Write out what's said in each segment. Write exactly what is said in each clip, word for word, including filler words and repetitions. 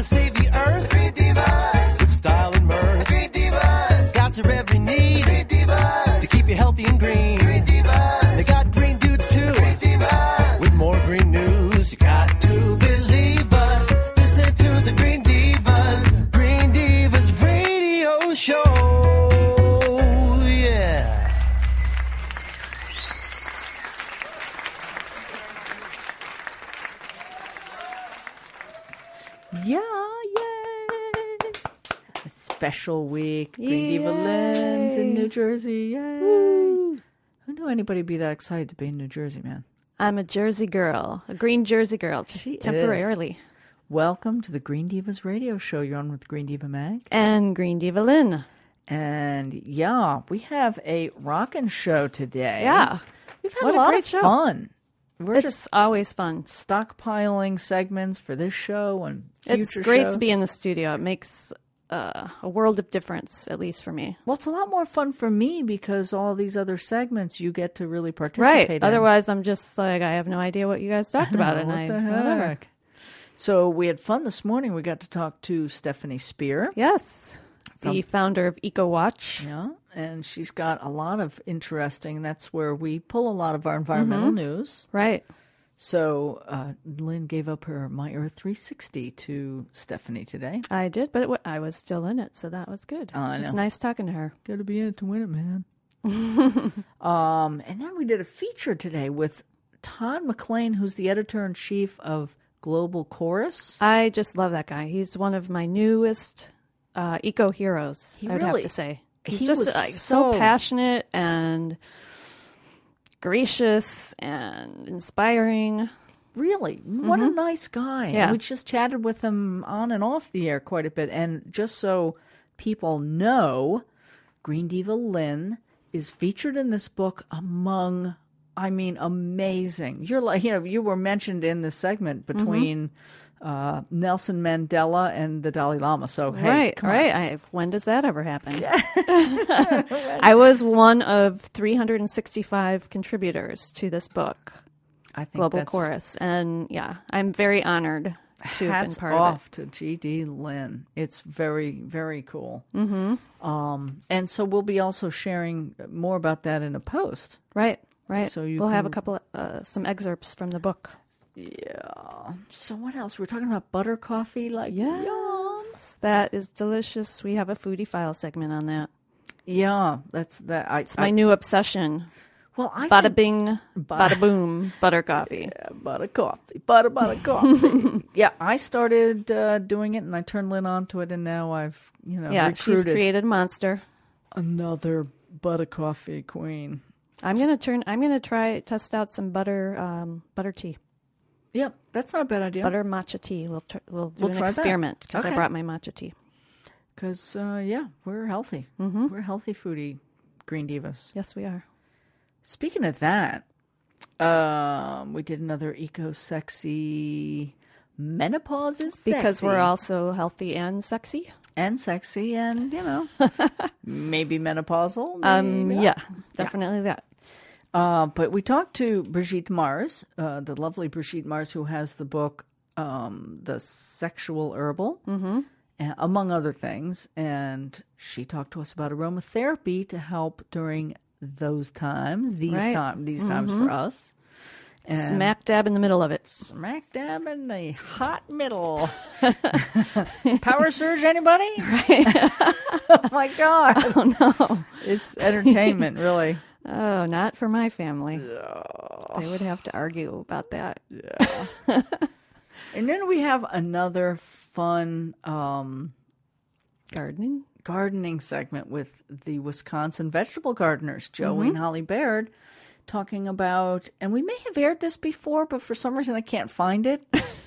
save the earth. The Green Divas. With style and mirth. The Green Divas. Got your every need. Green Divas. To keep you healthy and green. Green Divas. They got green dudes too. Green Divas. With more green news, you got to believe us. Listen to the Green Divas. Green Divas Radio Show. Yeah. Yeah, yay! A special week. Green Diva Lynn's in New Jersey. Yay! Woo. Who knew anybody be that excited to be in New Jersey, man? I'm a Jersey girl, a green Jersey girl, She temporarily. is. Welcome to the Green Divas Radio Show. You're on with Green Diva Mag. And Green Diva Lynn. And yeah, we have a rockin' show today. Yeah. We've had What a a lot great of show. fun. We're It's just always fun. stockpiling segments for this show and future It's great shows. to be in the studio. It makes uh, a world of difference, at least for me. Well, it's a lot more fun for me because all these other segments you get to really participate Right. in. Otherwise, I'm just like, I have no idea what you guys talked about. Oh, and what I, the whatever. heck? So we had fun this morning. We got to talk to Stephanie Spear. Yes. The From- founder of EcoWatch. Yeah, and she's got a lot of interesting. That's where we pull a lot of our environmental news. Right. So uh, Lynn gave up her My Earth three sixty to Stephanie today. I did, but it w- I was still in it, so that was good. Oh, I It was know. nice talking to her. Got to be in it to win it, man. um, and then we did a feature today with Todd McLean, who's the editor-in-chief of Global Chorus. I just love that guy. He's one of my newest uh, eco heroes. He I would really- have to say he's he just was like, so so- passionate and gracious and inspiring. Really, what a nice guy. Yeah. We just chatted with him on and off the air quite a bit. And just so people know, Green Diva Lynn is featured in this book among, I mean, amazing. You're like, you know, you were mentioned in this segment between uh, Nelson Mandela and the Dalai Lama. So, hey, right, come on. right. I, when does that ever happen? I was one of three hundred sixty-five contributors to this book, I think Global that's Chorus. And yeah, I'm very honored to have hats been part off of to G D Lynn. It's very, very cool. Mm-hmm. Um, and so we'll be also sharing more about that in a post. it. Right, right. So you we'll have a can- couple of, uh, some excerpts from the book. Yeah. So what else? We're talking about butter coffee. Like, yum. Yes, that is delicious. We have a foodie file segment on that. Yeah, that's that. I, It's my I, new obsession. well, I Bada think- bing, bada boom, butter coffee. Yeah, butter coffee, butter butter coffee. Yeah, I started uh, doing it, and I turned Lynn onto it, and now I've you know Yeah, she's recruited created a monster. another butter coffee queen. I'm gonna turn. I'm gonna try test out some butter, um, butter tea, Yep, that's not a bad idea. butter matcha tea. We'll tr- we'll do We'll an try that. experiment because I Okay. brought my matcha tea. Because, uh, yeah, we're healthy. Mm-hmm. We're healthy foodie Green Divas. Yes, we are. Speaking of that, um, we did another eco-sexy menopause is Because sexy. we're also healthy and sexy. And sexy and, you know, maybe menopausal. Um, maybe yeah, not. definitely that. Uh, but we talked to Brigitte Mars, uh, the lovely Brigitte Mars, who has the book, um, The Sexual Herbal, mm-hmm. and, among other things. And she talked to us about aromatherapy to help during those times, these, Right. time, these times for us. And Smack dab in the middle of it. smack dab in the hot middle. Power surge, anybody? Oh, my God. Oh no! It's entertainment, really. Oh, not for my family. They would have to argue about that. And then we have another fun um, Gardening. gardening segment with the Wisconsin vegetable gardeners, Joey Mm-hmm. and Holly Baird, talking about, and we may have aired this before, but for some reason I can't find it.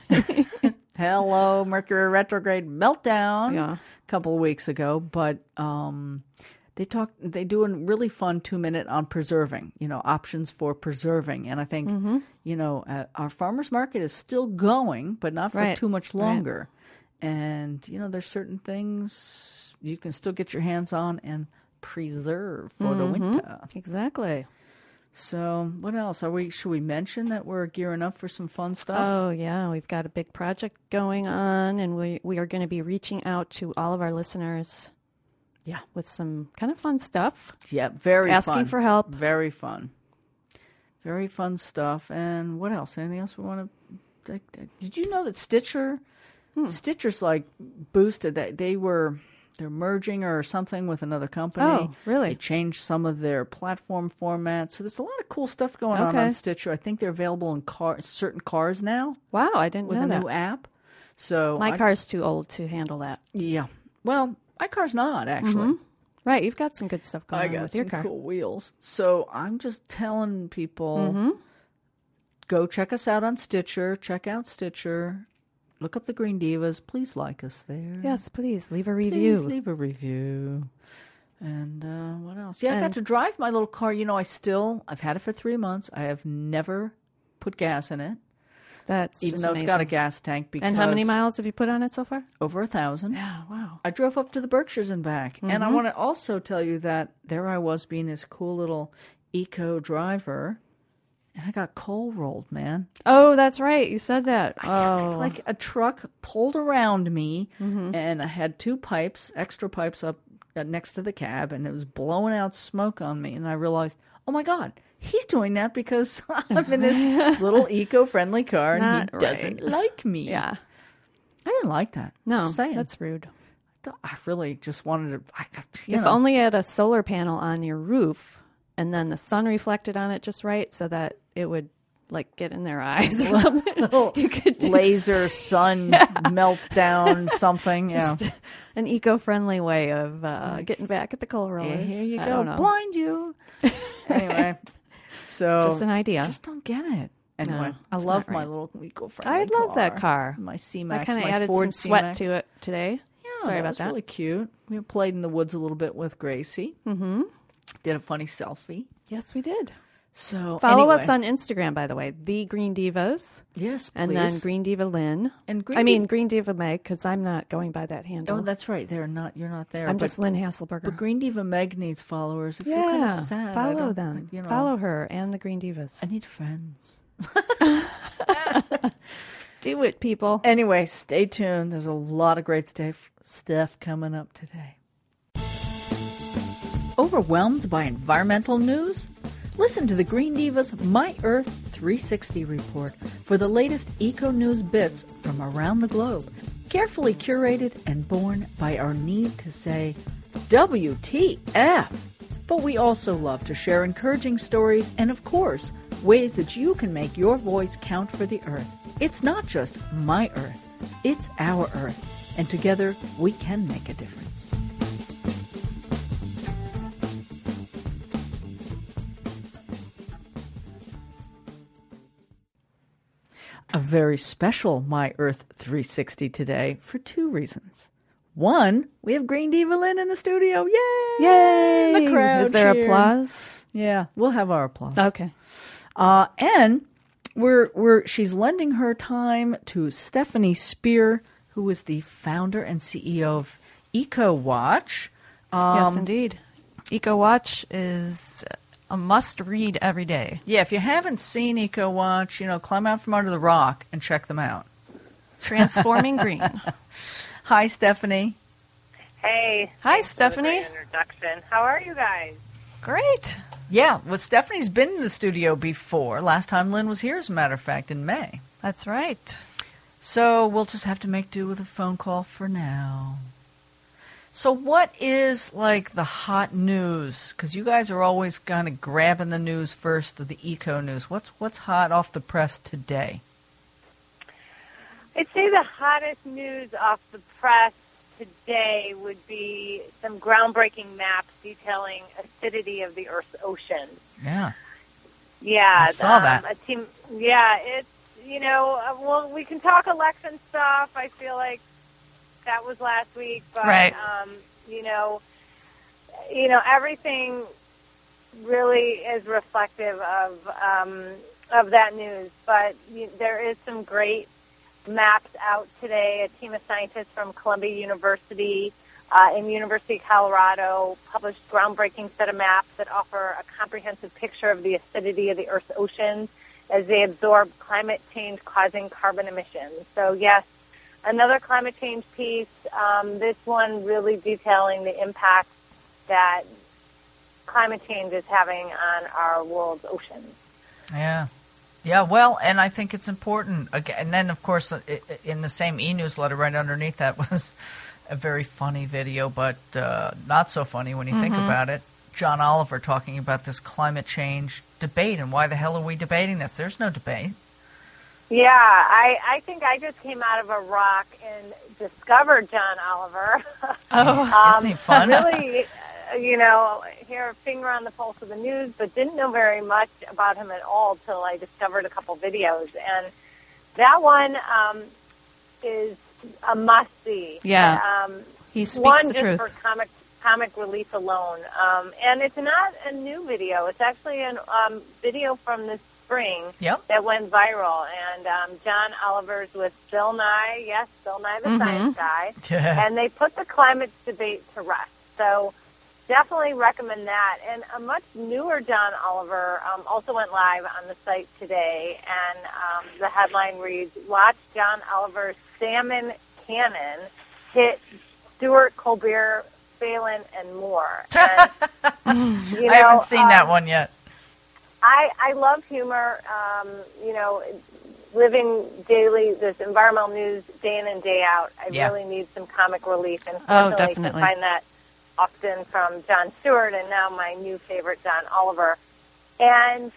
Hello, Mercury retrograde meltdown Yeah. a couple of weeks ago, but um, they talk, they do a really fun two minute on preserving, you know, options for preserving. And I think, Mm-hmm. you know, uh, our farmers market is still going, but not for Right. too much Right. longer. And, you know, there's certain things you can still get your hands on and preserve for the winter. Exactly. So what else? Are we? Should we mention that we're gearing up for some fun stuff? Oh, yeah. We've got a big project going on, and we, we are going to be reaching out to all of our listeners. Yeah. With some kind of fun stuff. Yeah, very Asking fun. for help. Very fun. Very fun stuff. And what else? Anything else we want to... Did you know that Stitcher... Hmm. Stitcher's like boosted that they were... They're merging or something with another company. Oh, really? They changed some of their platform formats. So there's a lot of cool stuff going okay. on on Stitcher. I think they're available in car, certain cars now. Wow, I didn't with know a that. new app. So My I, car's too old to handle that. Yeah. Well, my car's not, actually. Mm-hmm. Right, you've got some good stuff going I on got with some your car. cool wheels. So I'm just telling people, Mm-hmm. go check us out on Stitcher. Check out Stitcher. Look up the Green Divas. Please like us there. Yes, please leave a review. Please leave a review. And uh, what else? Yeah, I got And- to drive my little car. You know, I still, I've had it for three months. I have never put gas in it, That's even just though amazing. it's got a gas tank. Because And how many miles have you put on it so far? Over a thousand. Yeah, wow. I drove up to the Berkshires and back. And Mm-hmm. I want to also tell you that there I was being this cool little eco driver, and I got coal rolled, man. Oh, that's right. You said that. Oh, Like a truck pulled around me, Mm-hmm. and I had two pipes, extra pipes up uh, next to the cab, and it was blowing out smoke on me. And I realized, oh my God, he's doing that because I'm in this little eco-friendly car, and Not he doesn't right. like me. yeah. I didn't like that. No, Just saying. that's rude. I really just wanted to. I, you If know. only you had a solar panel on your roof, and then the sun reflected on it just right, so that it would like get in their eyes or something. You could do laser sun meltdown something. just yeah. an eco-friendly way of uh, getting back at the coal Yeah, rollers. here you I go. don't know. Blind you. Anyway, so Just an idea. just don't get it. Anyway, No, I it's love not my right. little eco-friendly I love that car. My C I Max, kind of my added Ford some sweat C-Max. to it today. Yeah, Sorry that about was that. really cute. We played in the woods a little bit with Gracie. Mm-hmm. Did a funny selfie. Yes, we did. So Follow anyway, us on Instagram, by the way, the Green Divas, yes, please. and then Green Diva Lynn. And Green I mean Diva- Green Diva Meg, because I'm not going by that handle. Oh, that's right. They're not. You're not there. I'm but, just Lynn Hasselberger. But Green Diva Meg needs followers. I feel kind yeah, of sad. I follow don't- them. You know, Follow her and the Green Divas. I need friends. Do it, people. Anyway, stay tuned. There's a lot of great stuff stuff coming up today. Overwhelmed by environmental news? Listen to the Green Divas My Earth three sixty report for the latest eco-news bits from around the globe, carefully curated and born by our need to say, W T F! But we also love to share encouraging stories and, of course, ways that you can make your voice count for the Earth. It's not just my Earth, it's our Earth, and together we can make a difference. A very special My Earth three sixty today for two reasons. One, we have Green Diva Lynn in the studio. Yay! Yay! The crowd Is there cheered. applause? Yeah, we'll have our applause. Okay. Uh, and we're we're she's lending her time to Stephanie Spear, who is the founder and C E O of EcoWatch. Um, yes, indeed. EcoWatch is a must-read every day. Yeah, if you haven't seen EcoWatch, you know, climb out from under the rock and check them out. Transforming Green. Hi, Stephanie. Hey. Hi, thanks for the Stephanie. great introduction. How are you guys? Great. Yeah, well, Stephanie's been in the studio before. Last time Lynn was here, as a matter of fact, in May. That's right. So we'll just have to make do with a phone call for now. So what is, like, the hot news? Because you guys are always kind of grabbing the news first, of the eco news. What's what's hot off the press today? I'd say the hottest news off the press today would be some groundbreaking maps detailing acidity of the Earth's oceans. Yeah. Yeah. I saw that. A team, yeah, it's, you know, uh, well, we can talk election stuff. I feel like that was last week, but, Right. um, you know, you know, everything really is reflective of um, of that news. But you, there is some great maps out today. A team of scientists from Columbia University uh, in University of Colorado published groundbreaking set of maps that offer a comprehensive picture of the acidity of the Earth's oceans as they absorb climate change causing carbon emissions. So yes, another climate change piece, um, this one really detailing the impact that climate change is having on our world's oceans. Yeah. Yeah, well, and I think it's important. Again, and then, of course, in the same e-newsletter right underneath that was a very funny video, but uh, not so funny when you mm-hmm. think about it. John Oliver talking about this climate change debate and why the hell are we debating this? There's no debate. Yeah, I, I think I just came out of a rock and discovered John Oliver. Oh, um, isn't he fun? Really, you know, here a finger on the pulse of the news, but didn't know very much about him at all till I discovered a couple videos. And that one um, is a must-see. Yeah, um, he speaks one the just truth. for comic comic relief alone. Um, and it's not a new video. It's actually a um, video from this spring yep. that went viral. And um, John Oliver's with Bill Nye, yes, Bill Nye the mm-hmm. Science Guy. Yeah. And they put the climate debate to rest. So definitely recommend that. And a much newer John Oliver um, also went live on the site today. And um, the headline reads, "Watch John Oliver's salmon cannon hit Stewart, Colbert, Phelan, and more." And, you know, I haven't seen um, that one yet. I, I love humor. Um, you know, living daily, this environmental news day in and day out, I yeah. really need some comic relief. And Oh, fortunately, definitely. can find that often from Jon Stewart and now my new favorite, John Oliver. And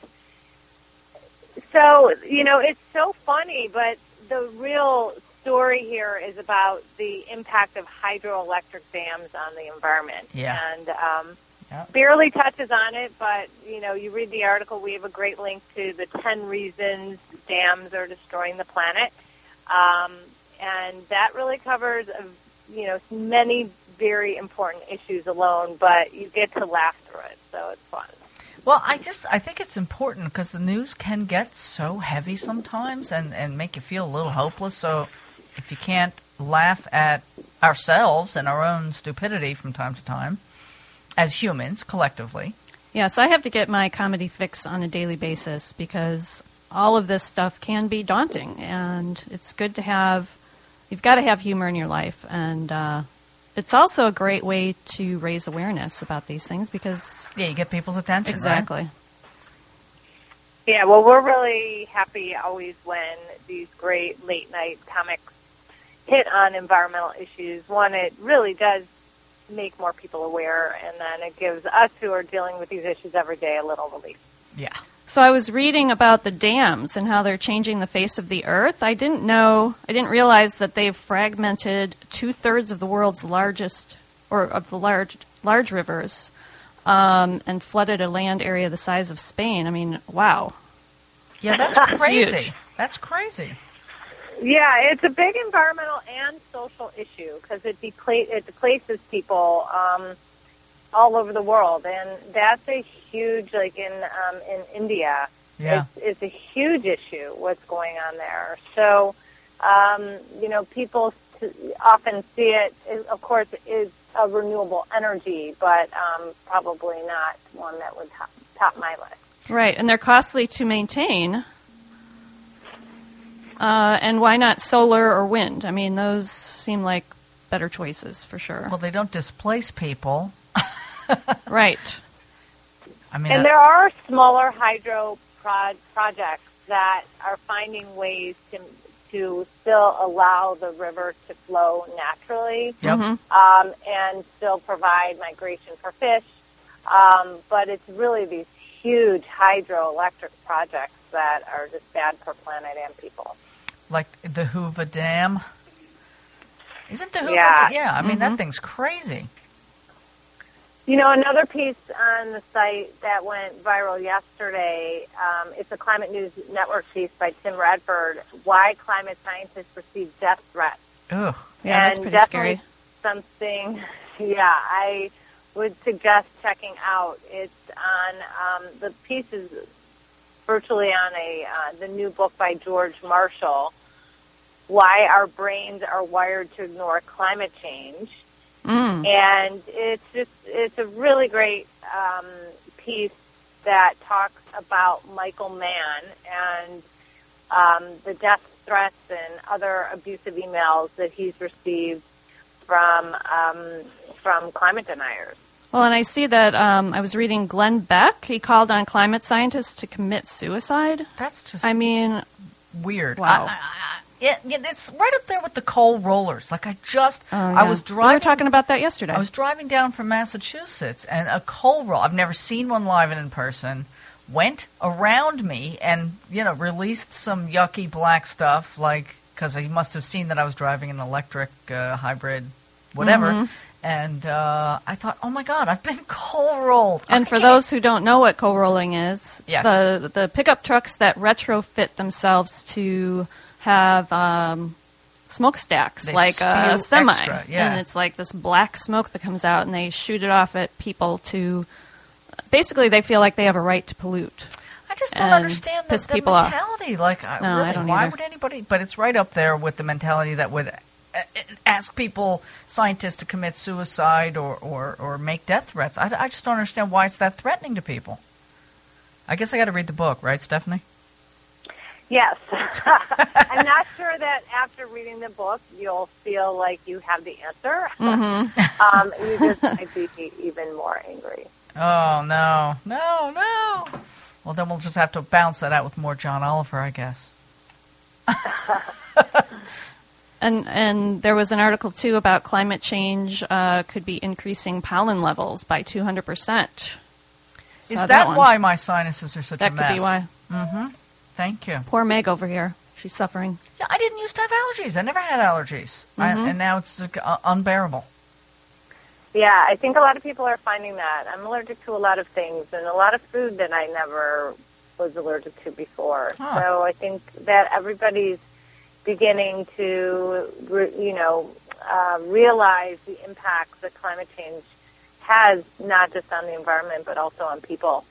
so, you know, it's so funny, but the real story here is about the impact of hydroelectric dams on the environment. Yeah. And um, Yep. barely touches on it, but, you know, you read the article, we have a great link to the ten reasons dams are destroying the planet. Um, and that really covers, uh, you know, many very important issues alone, but you get to laugh through it, so it's fun. Well, I just I think it's important because the news can get so heavy sometimes and, and make you feel a little hopeless. So if you can't laugh at ourselves and our own stupidity from time to time, as humans, collectively. Yes, I have to get my comedy fix on a daily basis because all of this stuff can be daunting, and it's good to have, you've got to have humor in your life, and uh, it's also a great way to raise awareness about these things because... Yeah, you get people's attention, exactly. right? Yeah, well, we're really happy always when these great late-night comics hit on environmental issues. One, it really does make more people aware, and then it gives us who are dealing with these issues every day a little relief. Yeah. So I was reading about the dams and how they're changing the face of the earth. I didn't know, I didn't realize that they've fragmented two-thirds of the world's largest, or of the large large rivers, um, and flooded a land area the size of Spain. I mean, wow. Yeah, that's crazy. Huge. That's crazy. Yeah, it's a big environmental and social issue because it, depla- it displaces people um, all over the world, and that's a huge, like in um, in India, Yeah. it's, it's a huge issue what's going on there. So, um, you know, people often see it, it, of course, is a renewable energy, but um, probably not one that would top, top my list. Right, and they're costly to maintain. Uh, and why not solar or wind? I mean, those seem like better choices for sure. Well, they don't displace people. Right. I mean, And uh, there are smaller hydro pro- projects that are finding ways to to still allow the river to flow naturally, Yep. Mhm. um, and still provide migration for fish. Um, but it's really these huge hydroelectric projects that are just bad for planet and people. like the Hoover Dam. Isn't the Hoover Yeah. Dam? Yeah, I mean, Mhm. that thing's crazy. You know, another piece on the site that went viral yesterday, um, it's a Climate News Network piece by Tim Redford, Why Climate Scientists Perceive Death Threats. Ugh. Yeah, that's and pretty definitely scary. something, yeah, I would suggest checking out. It's on, um, the piece is virtually on a uh, the new book by George Marshall, Why Our Brains Are Wired to Ignore Climate Change. Mm. And it's just, it's a really great um, piece that talks about Michael Mann and um, the death threats and other abusive emails that he's received from um, from climate deniers. Well, and I see that um, I was reading Glenn Beck. He called on climate scientists to commit suicide. That's just I mean, weird. wow. I, I, it, it's right up there with the coal rollers. Like I just, Oh, I yeah. was We driving. were talking about that yesterday. I was driving down from Massachusetts, and a coal roll. I've never seen one live and in person. Went around me and you know released some yucky black stuff, like because he must have seen that I was driving an electric uh, hybrid, whatever. Mm-hmm. And uh, I thought, oh my God, I've been coal rolled. And I for can't- those who don't know what coal rolling is, it's Yes. the the pickup trucks that retrofit themselves to have um, smokestacks, They like a spew semi, extra, yeah. and it's like this black smoke that comes out, and they shoot it off at people to. Basically, they feel like they have a right to pollute. I just don't and understand the, piss the people off. mentality. Like, I- No, I really, don't why either. would anybody? But it's right up there with the mentality that would uh, ask people, scientists, to commit suicide or, or, or make death threats. I, I just don't understand why it's that threatening to people. I guess I got to read the book, right, Stephanie? Yes. I'm not sure that after reading the book you'll feel like you have the answer. Mm-hmm. um, you just might be even more angry. Oh, no. No, no. Well, then we'll just have to bounce that out with more John Oliver, I guess. And and there was an article too about climate change uh, could be increasing pollen levels by two hundred percent. Is Saw that one. why my sinuses are such That a could mess? be why. Mm-hmm. Thank you. Poor Meg over here. She's suffering. Yeah, I didn't used to have allergies. I never had allergies. I, and now it's uh, unbearable. Yeah, I think a lot of people are finding that. I'm allergic to a lot of things and a lot of food that I never was allergic to before. Huh. So I think that everybody's beginning to, re- you know, uh, realize the impacts that climate change has, not just on the environment, but also on people.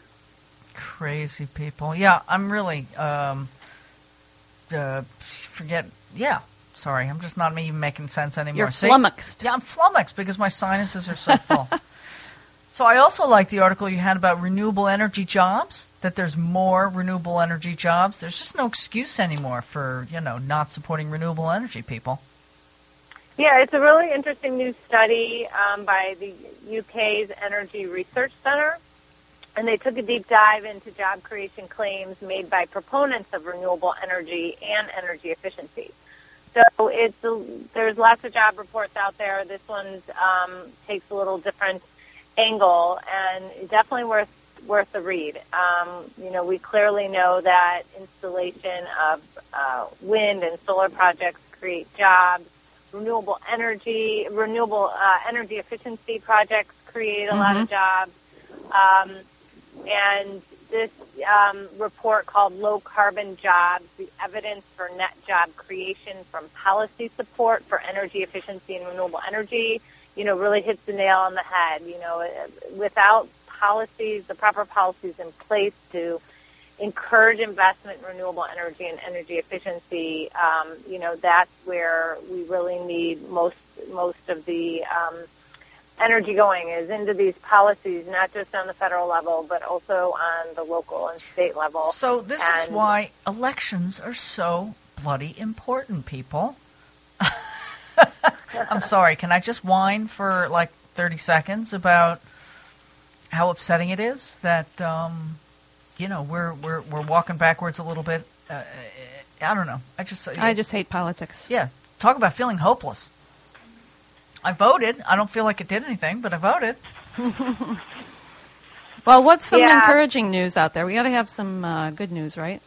Crazy people. Yeah, I'm really, um, uh, forget, yeah, sorry, I'm just not even making sense anymore. You're See? flummoxed. Yeah, I'm flummoxed because my sinuses are so full. So I also like the article you had about renewable energy jobs, that there's more renewable energy jobs. There's just no excuse anymore for, you know, not supporting renewable energy people. Yeah, it's a really interesting new study um, by the U K's Energy Research Center, and they took a deep dive into job creation claims made by proponents of renewable energy and energy efficiency. So it's a, there's lots of job reports out there. This one um, takes a little different angle, and definitely worth worth a read. Um, you know, we clearly know that installation of uh, wind and solar projects create jobs. Renewable energy, renewable uh, energy efficiency projects create a mm-hmm. lot of jobs. Um, and this um, report called Low Carbon Jobs, the evidence for net job creation from policy support for energy efficiency and renewable energy, you know, really hits the nail on the head. You know, without policies, the proper policies in place to encourage investment in renewable energy and energy efficiency, um, you know, that's where we really need most most of the um, energy going, is into these policies, not just on the federal level, but also on the local and state level. So this and is why elections are so bloody important, people. I'm sorry, can I just whine for like thirty seconds about how upsetting it is that, um, you know, we're, we're, we're walking backwards a little bit. Uh, I don't know. I just... I just hate politics. Yeah. Talk about feeling hopeless. I voted. I don't feel like it did anything, but I voted. Well, what's some Yeah. encouraging news out there? We got to have some uh, good news, right?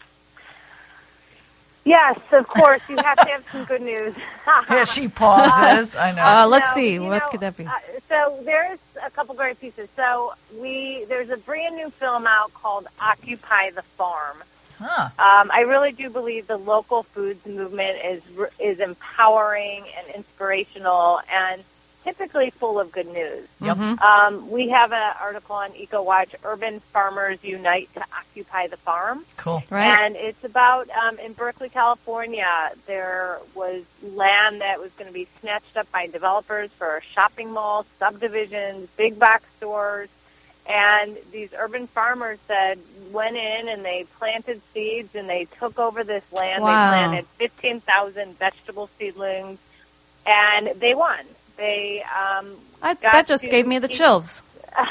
Yes, of course, you have to have some good news. Yeah, she pauses. I know. Uh, let's No, see. you What know, could that be? Uh, so there's a couple great pieces. So we there's a brand new film out called Occupy the Farm. Huh. Um, I really do believe the local foods movement is is empowering and inspirational, and typically full of good news. Yep. Um, we have an article on EcoWatch, Urban Farmers Unite to Occupy the Farm. Cool. Right. And it's about, um, in Berkeley, California, there was land that was going to be snatched up by developers for shopping malls, subdivisions, big box stores. And these urban farmers said, went in and they planted seeds and they took over this land. Wow. They planted fifteen thousand vegetable seedlings, and they won. They um, I, got that just to gave me the keep- chills.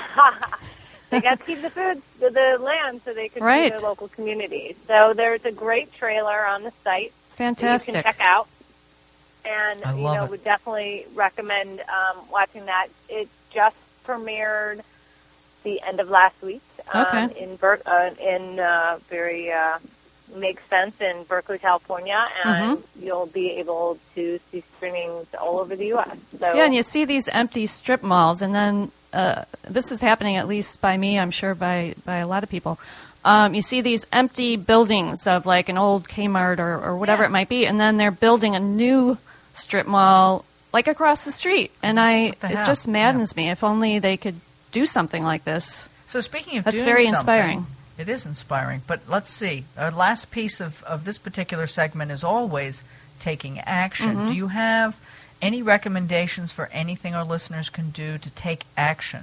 They got to keep the food, the, the land, so they could Right. feed their local communities. So there's a great trailer on the site that you Fantastic. can check out. And, I you love know, it. would definitely recommend um, watching that. It just premiered the end of last week um, Okay. in Ber- uh, in uh, very uh, makes sense in Berkeley, California, and Mm-hmm. you'll be able to see screenings all over the U S. So Yeah, and you see these empty strip malls, and then uh, this is happening at least by me, I'm sure by, by a lot of people. Um, you see these empty buildings of like an old Kmart or, or whatever Yeah. it might be, and then they're building a new strip mall like across the street, and I the it hell? just maddens me. If only they could do something like this. So speaking of That's doing very something, inspiring. It is inspiring. But let's see. Our last piece of, of this particular segment is always taking action. Mm-hmm. Do you have any recommendations for anything our listeners can do to take action?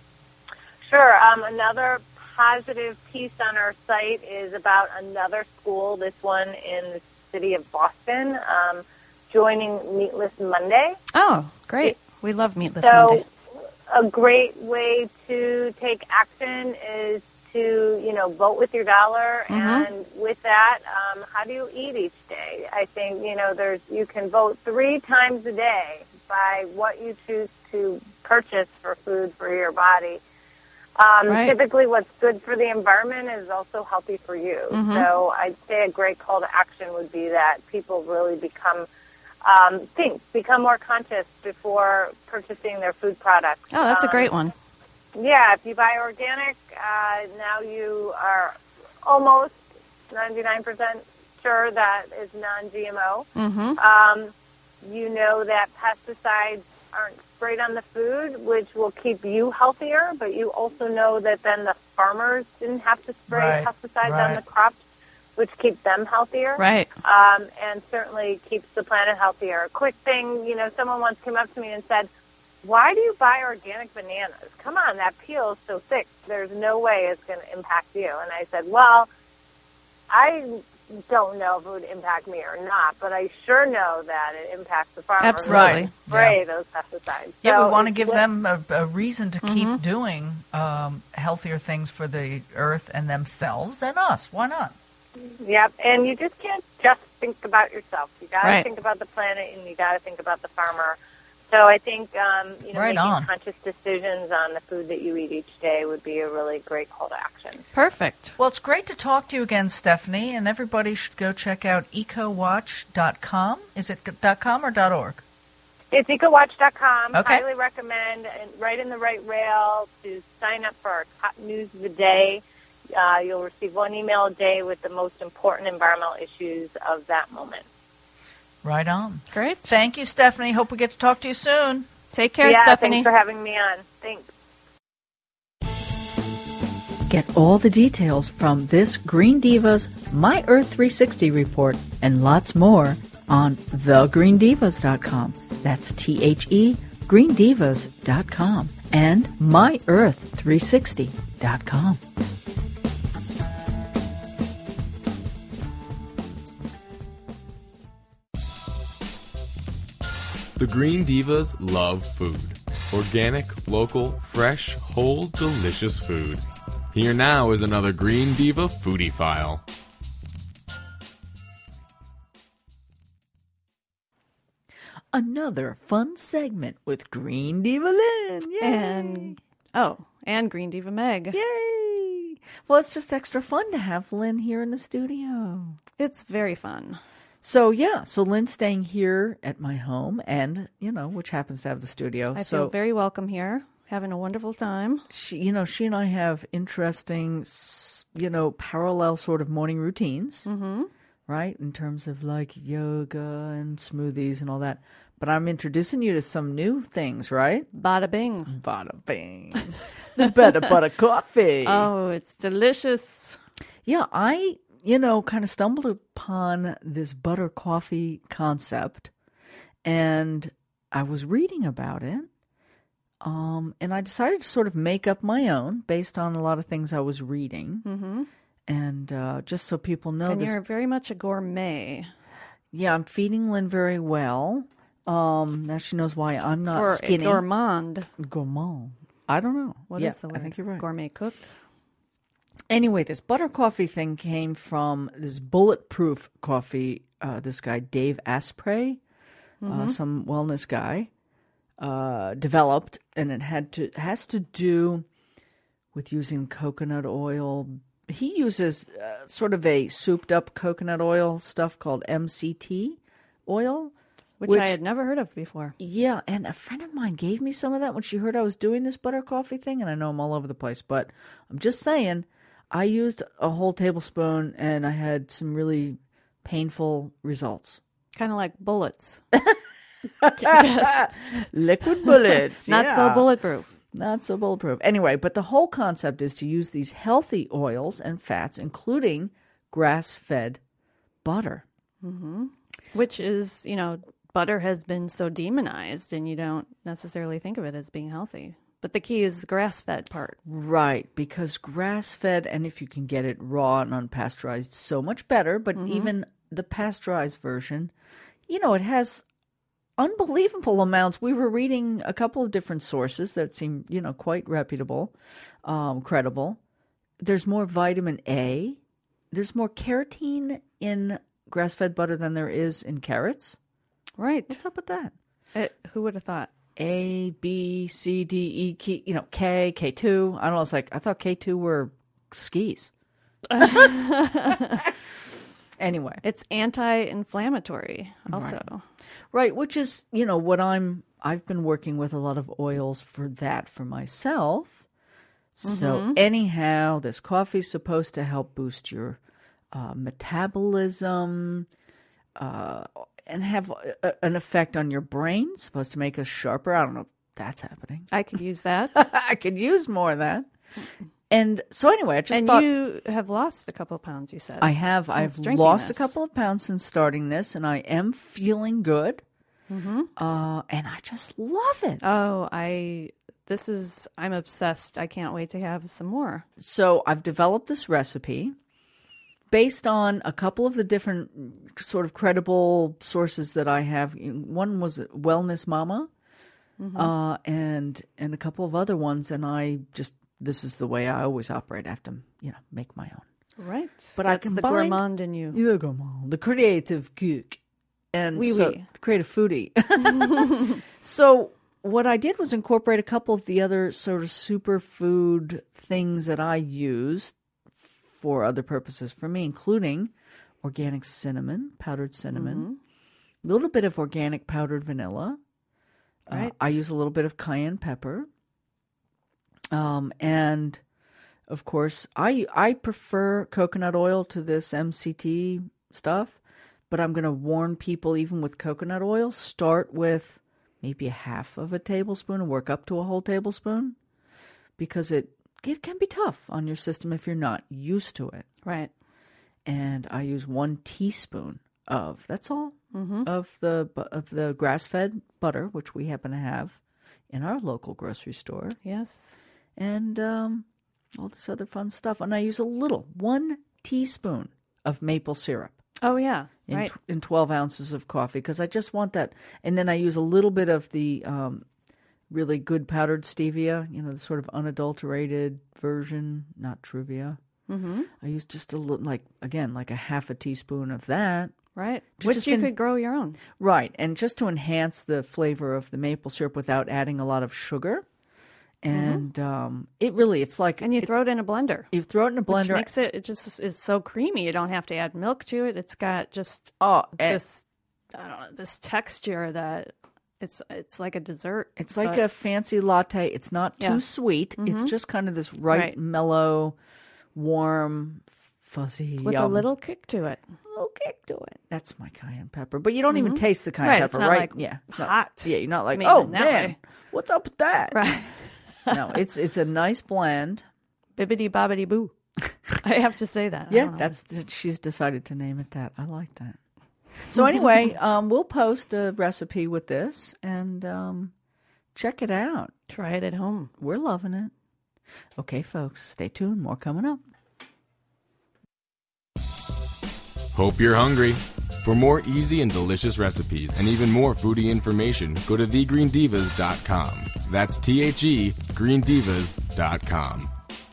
Sure. Um, another positive piece on our site is about another school, this one in the city of Boston, um, joining Meatless Monday. Oh, great. We love Meatless So Monday. a great way to take action is to, you know, vote with your dollar. Mm-hmm. And with that, um, how do you eat each day? I think, you know, there's you can vote three times a day by what you choose to purchase for food for your body. Um, Right. Typically, what's good for the environment is also healthy for you. Mm-hmm. So I'd say a great call to action would be that people really become um, think, become more conscious before purchasing their food products. Oh, that's a Um, great one. Yeah, if you buy organic, uh, now you are almost ninety-nine percent sure that is non-G M O. Mm-hmm. Um, you know that pesticides aren't sprayed on the food, which will keep you healthier, but you also know that then the farmers didn't have to spray Right, pesticides right. on the crops, which keep them healthier. Right. Um, and certainly keeps the planet healthier. A quick thing, you know, someone once came up to me and said, why do you buy organic bananas? Come on, that peel is so thick. There's no way it's going to impact you. And I said, well, I don't know if it would impact me or not, but I sure know that it impacts the farmers. Absolutely. who spray Yeah. those pesticides. Yeah, So we want to it's give what- them a, a reason to Mm-hmm. keep doing um, healthier things for the earth and themselves and us. Why not? Yep, and you just can't just think about yourself. You got to Right. think about the planet, and you got to think about the farmer. So I think um, you know Right making on. conscious decisions on the food that you eat each day would be a really great call to action. Perfect. Well, it's great to talk to you again, Stephanie, and everybody should go check out eco watch dot com. Is it .com or .org? It's ecowatch dot com. Okay. Highly recommend, and right in the right rail, to sign up for our top news of the day. Uh, you'll receive one email a day with the most important environmental issues of that moment. Right on. Great. Thank you, Stephanie. Hope we get to talk to you soon. Take care, yeah, Stephanie. thanks for having me on. Thanks. Get all the details from this Green Divas My Earth three sixty report and lots more on the green divas dot com. That's T H E green divas dot com and my earth three sixty dot com. The Green Divas love food. Organic, local, fresh, whole, delicious food. Here now is another Green Diva foodie file. Another fun segment with Green Diva Lynn. Yay! And oh, and Green Diva Meg. Yay! Well, it's just extra fun to have Lynn here in the studio. It's very fun. So, yeah, so Lynn's staying here at my home and, you know, which happens to have the studio. I so feel very welcome here. Having a wonderful time. she, you know, she and I have interesting, s- you know, parallel sort of morning routines, mm-hmm. right? In terms of like yoga and smoothies and all that. But I'm introducing you to some new things, right? Bada bing. Bada bing. The better butter coffee. Oh, it's delicious. Yeah, I, you know, kind of stumbled upon this butter coffee concept, and I was reading about it, um, and I decided to sort of make up my own based on a lot of things I was reading. Mm-hmm. And uh, just so people know, And this, you're very much a gourmet. yeah, I'm feeding Lynn very well. Um, now she knows why I'm not Or skinny. a gourmand. Gourmand. I don't know. What yeah, is the word? I think you're right. Gourmet cook. Anyway, this butter coffee thing came from this bulletproof coffee. Uh, this guy, Dave Asprey, uh, some wellness guy, uh, developed, and it had to has to do with using coconut oil. He uses uh, sort of a souped up coconut oil stuff called M C T oil. Which, I had never heard of before. Yeah, and a friend of mine gave me some of that when she heard I was doing this butter coffee thing, and I know I'm all over the place, but I'm just saying, I used a whole tablespoon, and I had some really painful results. Kind of like bullets. Liquid bullets. Not yeah. so bulletproof. Not so bulletproof. Anyway, but the whole concept is to use these healthy oils and fats, including grass-fed butter. Mm-hmm. Which is, you know, butter has been so demonized, and you don't necessarily think of it as being healthy. But the key is the grass-fed part. Right, because grass-fed, and if you can get it raw and unpasteurized, so much better. But mm-hmm. even the pasteurized version, you know, it has unbelievable amounts. We were reading a couple of different sources that seem, you know, quite reputable, um, credible. There's more vitamin A. There's more carotene in grass-fed butter than there is in carrots. Right. What's up with that? It, who would have thought? A, B, C, D, E, K, you know, K, K two. I don't know. It's like, I thought K two were skis. Anyway. It's anti-inflammatory also. Right. Right, which is, you know, what I'm, I've been working with a lot of oils for that for myself. Mm-hmm. So anyhow, this coffee's supposed to help boost your uh, metabolism, uh, and have a, an effect on your brain, supposed to make us sharper. I don't know if that's happening. I could use that. I could use more of that. And so anyway, I just and thought... you have lost a couple of pounds, you said. I have. I've lost this. a couple of pounds since starting this, and I am feeling good. Mm-hmm. Uh, and I just love it. Oh, I... This is... I'm obsessed. I can't wait to have some more. So I've developed this recipe based on a couple of the different sort of credible sources that I have. One was Wellness Mama, mm-hmm. uh, and and a couple of other ones. And I just, this is the way I always operate. I have to, you know, make my own. Right. But That's I combined, the gourmand in you. The gourmand, the creative cook, and oui, so oui. the creative foodie. So what I did was incorporate a couple of the other sort of superfood things that I use for other purposes for me, including organic cinnamon, powdered cinnamon, mm-hmm. a little bit of organic powdered vanilla. Right. Uh, I use a little bit of cayenne pepper. Um, and, of course, I I prefer coconut oil to this M C T stuff, but I'm going to warn people, even with coconut oil, start with maybe a half of a tablespoon and work up to a whole tablespoon, because it It can be tough on your system if you're not used to it. Right. And I use one teaspoon of, that's all, mm-hmm. of the of the grass-fed butter, which we happen to have in our local grocery store. Yes. And um, all this other fun stuff. And I use a little, one teaspoon of maple syrup. Oh, yeah. In, right. t- in twelve ounces of coffee, because I just want that. And then I use a little bit of the... Um, really good powdered stevia, you know, the sort of unadulterated version, not Truvia. Mm-hmm. I use just a little, like, again, like a half a teaspoon of that. Right. Just Which you in, could grow your own. Right. And just to enhance the flavor of the maple syrup without adding a lot of sugar. And mm-hmm. um, it really, it's like... And you throw it in a blender. You throw it in a blender. Which makes it, it just is so creamy. You don't have to add milk to it. It's got just oh, this, I don't know, this texture that... It's it's like a dessert. It's like a fancy latte. It's not too yeah. sweet. Mm-hmm. It's just kind of this right, right. mellow, warm, fuzzy, with yum. a little kick to it. A little kick to it. That's my cayenne pepper. But you don't even taste the cayenne Right, pepper, it's not right? like yeah, it's not- hot. yeah, you're not like, I mean, oh in that man, way. what's up with that? Right. No, it's it's a nice blend. Bibbidi bobbidi boo. I have to say that. I Yeah, don't know. that's she's decided to name it that. I like that. So anyway, um, we'll post a recipe with this and um, check it out. Try it at home. We're loving it. Okay, folks, stay tuned. More coming up. Hope you're hungry. For more easy and delicious recipes and even more foodie information, go to the green divas dot com. That's T H E green divas dot com.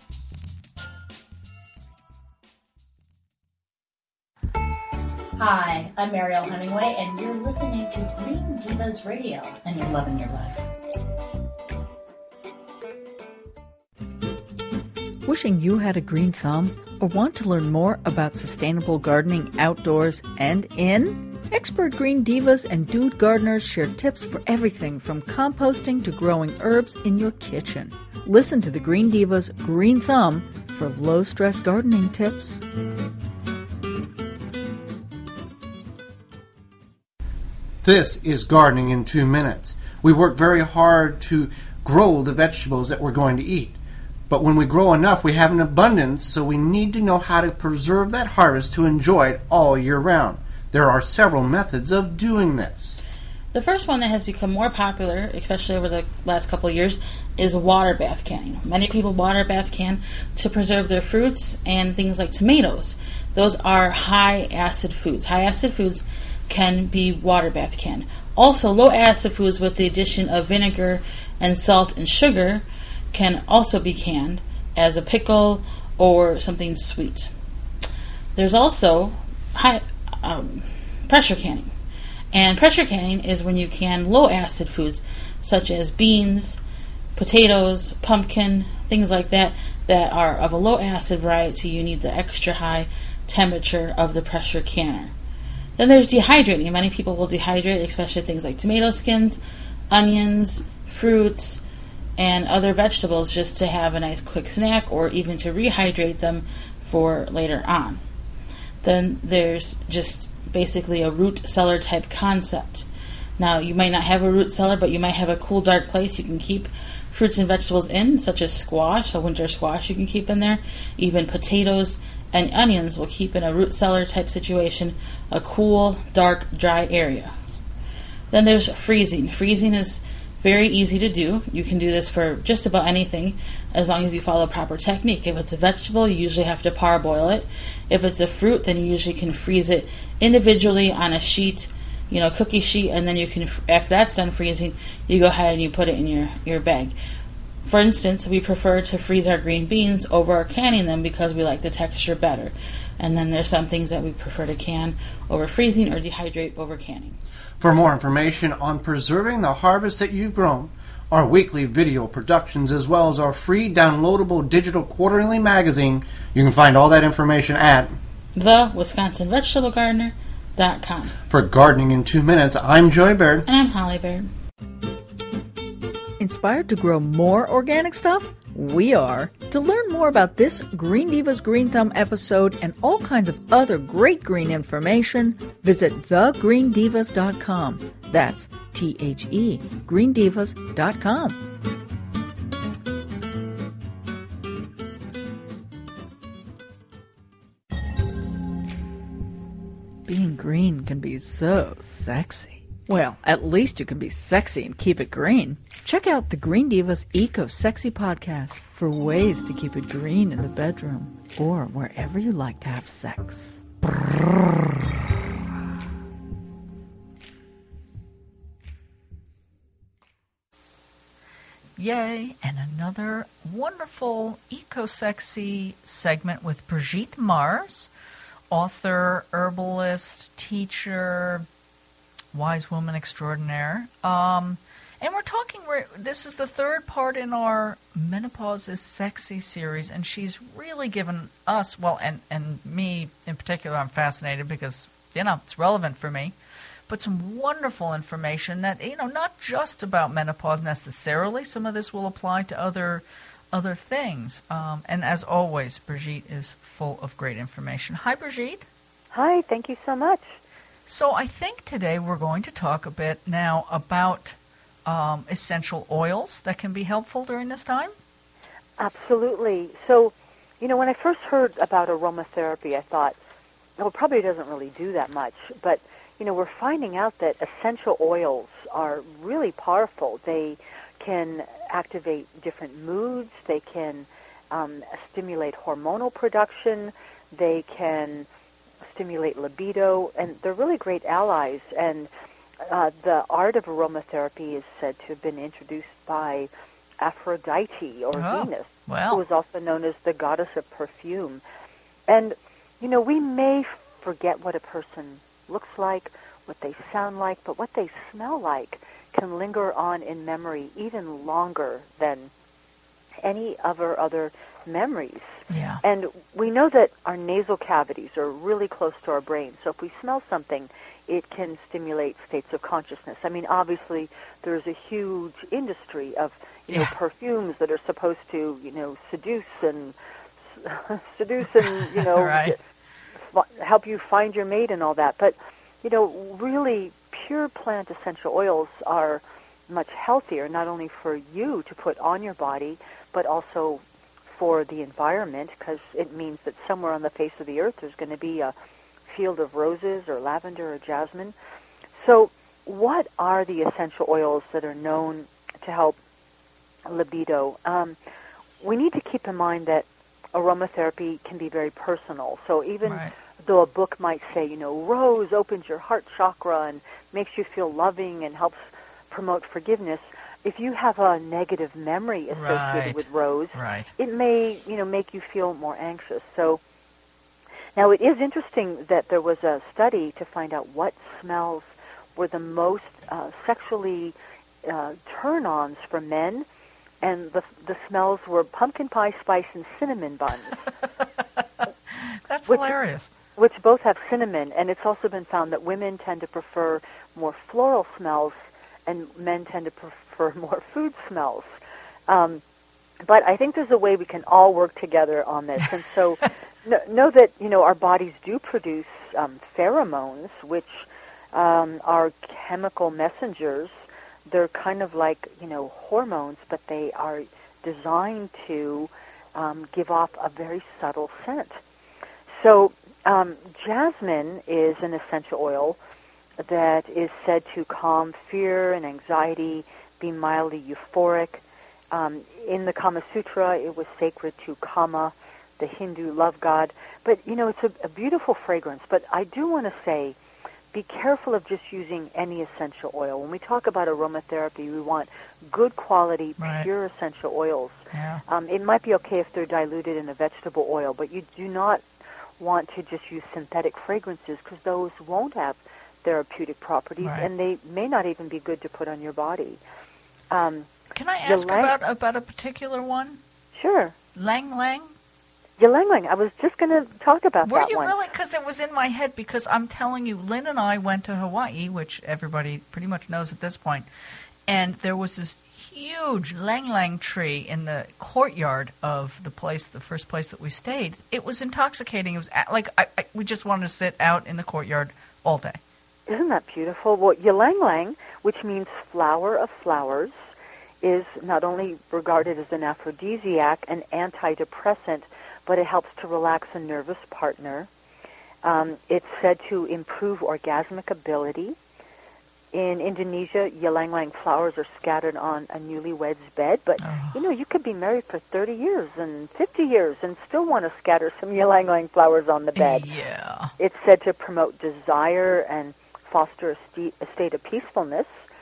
Hi, I'm Mariel Hemingway, and you're listening to Green Divas Radio, and you're loving your life. Wishing you had a green thumb or want to learn more about sustainable gardening outdoors and in? Expert green divas and dude gardeners share tips for everything from composting to growing herbs in your kitchen. Listen to the Green Divas Green Thumb for low-stress gardening tips. This is Gardening in Two Minutes. We work very hard to grow the vegetables that we're going to eat. But when we grow enough, we have an abundance, so we need to know how to preserve that harvest to enjoy it all year round. There are several methods of doing this. The first one that has become more popular, especially over the last couple of years, is water bath canning. Many people water bath can to preserve their fruits and things like tomatoes. Those are high acid foods. High acid foods can be water bath canned. Also, low acid foods with the addition of vinegar and salt and sugar can also be canned as a pickle or something sweet. There's also high um, pressure canning. And pressure canning is when you can low acid foods such as beans, potatoes, pumpkin, things like that that are of a low acid variety. You need the extra high temperature of the pressure canner. Then there's dehydrating. Many people will dehydrate, especially things like tomato skins, onions, fruits, and other vegetables just to have a nice quick snack or even to rehydrate them for later on. Then there's just basically a root cellar type concept. Now, you might not have a root cellar, but you might have a cool, dark place you can keep fruits and vegetables in, such as squash, so winter squash you can keep in there. Even potatoes and onions will keep in a root cellar type situation, a cool, dark, dry area. Then there's freezing. Freezing is very easy to do. You can do this for just about anything as long as you follow proper technique. If it's a vegetable, you usually have to parboil it. If it's a fruit, then you usually can freeze it individually on a sheet, you know, cookie sheet, and then you can, after that's done freezing, you go ahead and you put it in your, your bag. For instance, we prefer to freeze our green beans over canning them because we like the texture better. And then there's some things that we prefer to can over freezing or dehydrate over canning. For more information on preserving the harvest that you've grown, our weekly video productions, as well as our free downloadable digital quarterly magazine, you can find all that information at the Wisconsin Vegetable Gardener dot com. For Gardening in Two Minutes, I'm Joy Baird. And I'm Holly Baird. Inspired to grow more organic stuff? We are. To learn more about this Green Divas Green Thumb episode and all kinds of other great green information, visit the green divas dot com. That's T H E, green divas dot com. Being green can be so sexy. Well, at least you can be sexy and keep it green. Check out the Green Divas Eco Sexy Podcast for ways to keep it green in the bedroom or wherever you like to have sex. Yay, and another wonderful eco-sexy segment with Brigitte Mars, author, herbalist, teacher, wise woman extraordinaire. Um, and we're talking, we're, this is the third part in our Menopause is Sexy series, and she's really given us, well, and, and me in particular, I'm fascinated because, you know, it's relevant for me, but some wonderful information that, you know, not just about menopause necessarily. Some of this will apply to other other things. Um, and as always, Brigitte is full of great information. Hi, Brigitte. Hi, thank you so much. So I think today we're going to talk a bit now about um, essential oils that can be helpful during this time. Absolutely. So, you know, when I first heard about aromatherapy, I thought, well, it probably doesn't really do that much. But, you know, we're finding out that essential oils are really powerful. They can activate different moods. They can um, stimulate hormonal production. They can stimulate libido. And they're really great allies. And uh, the art of aromatherapy is said to have been introduced by Aphrodite, or oh, Venus, well. who was also known as the goddess of perfume. And, you know, we may forget what a person looks like, what they sound like, but what they smell like can linger on in memory even longer than any of our other memories. Yeah. And we know that our nasal cavities are really close to our brain. So if we smell something, it can stimulate states of consciousness. I mean, obviously, there's a huge industry of, you know, yeah. perfumes that are supposed to, you know, seduce and seduce and, you know, right. f- help you find your mate and all that. But, you know, really pure plant essential oils are much healthier, not only for you to put on your body, but also for the environment, because it means that somewhere on the face of the earth there's going to be a field of roses or lavender or jasmine. So what are the essential oils that are known to help libido? Um, we need to keep in mind that aromatherapy can be very personal. So even right. though a book might say, you know, rose opens your heart chakra and makes you feel loving and helps promote forgiveness, if you have a negative memory associated right. with rose, right. it may, you know, make you feel more anxious. So now it is interesting that there was a study to find out what smells were the most uh, sexually uh, turn-ons for men, and the the smells were pumpkin pie spice and cinnamon buns. That's which, hilarious. Which both have cinnamon, and it's also been found that women tend to prefer more floral smells, and men tend to prefer more food smells. Um, but I think there's a way we can all work together on this. And so know, know that, you know, our bodies do produce um, pheromones, which um, are chemical messengers. They're kind of like, you know, hormones, but they are designed to um, give off a very subtle scent. So um, jasmine is an essential oil that is said to calm fear and anxiety, be mildly euphoric. Um, in the Kama Sutra, it was sacred to Kama, the Hindu love god. But, you know, it's a, a beautiful fragrance. But I do want to say, be careful of just using any essential oil. When we talk about aromatherapy, we want good quality, right. pure essential oils. Yeah. Um, it might be okay if they're diluted in a vegetable oil, but you do not want to just use synthetic fragrances, because those won't have therapeutic properties, right. and they may not even be good to put on your body. Um, Can I ask lang- about about a particular one? Sure. Lang Lang? Ylang Ylang. I was just going to talk about Were that you one. really? Because it was in my head, because I'm telling you, Lynn and I went to Hawaii, which everybody pretty much knows at this point, and there was this huge Lang Lang tree in the courtyard of the place, the first place that we stayed. It was intoxicating. It was a- like I, I, we just wanted to sit out in the courtyard all day. Isn't that beautiful? Well, Ylang Ylang, which means flower of flowers, is not only regarded as an aphrodisiac, an antidepressant, but it helps to relax a nervous partner. Um, it's said to improve orgasmic ability. In Indonesia, Ylang Ylang flowers are scattered on a newlywed's bed, but, oh. you know, you could be married for thirty years and fifty years and still want to scatter some Ylang Ylang flowers on the bed. Yeah. It's said to promote desire and foster a, st- a state of peacefulness.